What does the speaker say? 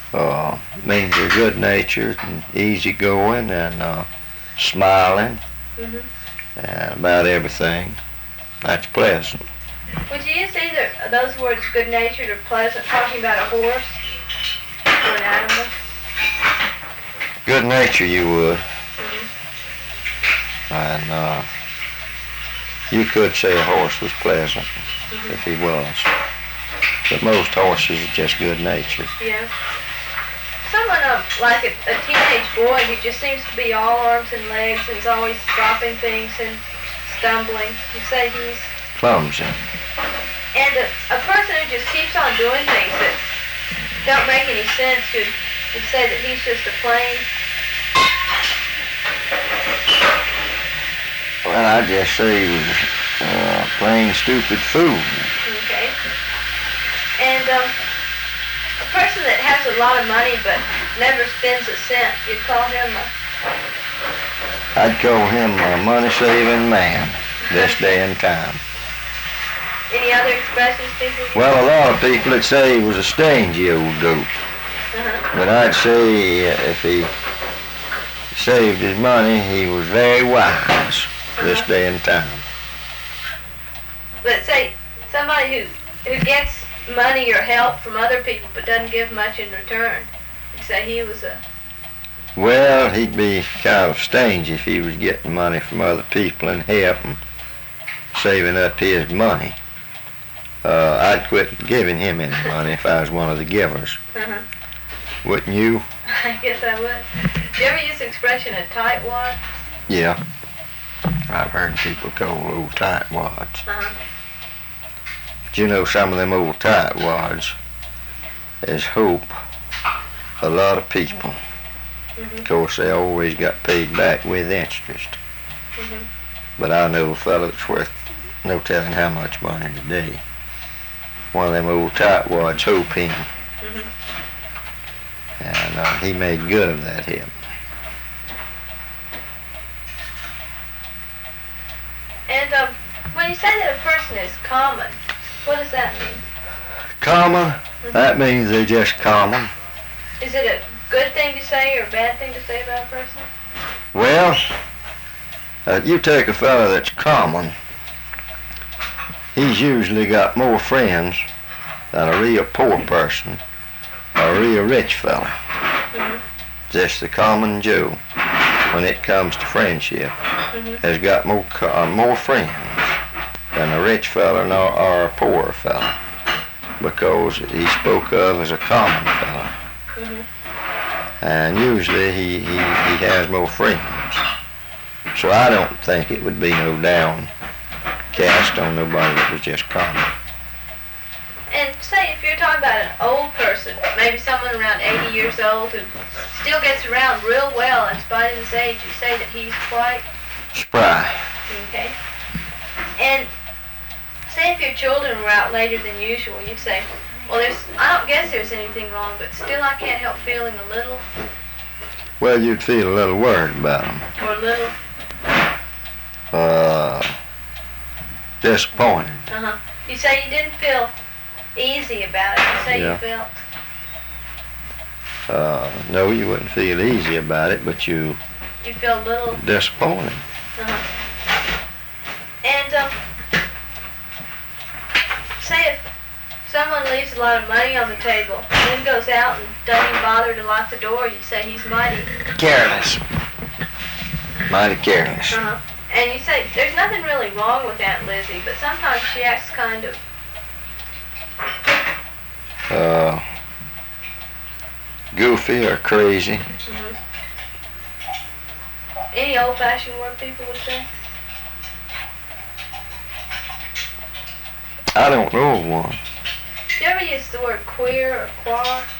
Means they're good-natured and easygoing and smiling and about everything. That's pleasant. Would you use either of those words, good-natured or pleasant, talking about a horse or an animal? Good-natured you would. And you could say a horse was pleasant if he was. But most horses are just good-natured. Yeah. Someone like a teenage boy who just seems to be all arms and legs and is always dropping things and stumbling. You say he's Clumsy. And a person who just keeps on doing things that don't make any sense would say that he's just a plain. Well, I'd just say he was a plain stupid fool. Okay. And a person that has a lot of money but never spends a cent, you'd call him I'd call him a money-saving man this day and time. Any other expressions people use? Well, a lot of people would say he was a stingy old dope. But I'd say if he saved his money, he was very wise this day and time. Let's say somebody who gets money or help from other people but doesn't give much in return. You'd say he was a... Well, he'd be kind of stingy if he was getting money from other people and help and saving up his money. I'd quit giving him any money if I was one of the givers. Wouldn't you? I guess I would. Do you ever use the expression a tightwad? Yeah. I've heard people call old tightwads. But you know, some of them old tightwads is hope a lot of people. Of course, they always got paid back with interest. But I know a fellow that's worth no telling how much money today. One of them old tightwads hope him. And he made good of that him. And when you say that a person is common, what does that mean? Common? That means they're just common. Is it a good thing to say or a bad thing to say about a person? Well, you take a fellow that's common, he's usually got more friends than a real poor person or a real rich fella. Just the common Joe, when it comes to friendship, has got more friends than a rich fella or a poor fella, because he's spoke of as a common fella. And usually he has more friends. So I don't think it would be no downcast on nobody that was just common. And say if you're talking about an old person, maybe someone around 80 years old who still gets around real well in spite of his age, you say that he's quite spry. Okay. And say if your children were out later than usual, you'd say, well, I don't guess there's anything wrong, but still I can't help feeling a little. Well, you'd feel a little worried about them. Or a little. Disappointed. You say you didn't feel easy about it. You say you felt. No, you wouldn't feel easy about it, but you feel a little disappointed. And say if someone leaves a lot of money on the table and then goes out and doesn't even bother to lock the door, you'd say he's mighty careless. Mighty careless. And you say there's nothing really wrong with Aunt Lizzie, but sometimes she acts kind of goofy or crazy. Any old-fashioned word people would say? I don't know of one. Do you ever use the word queer or quar?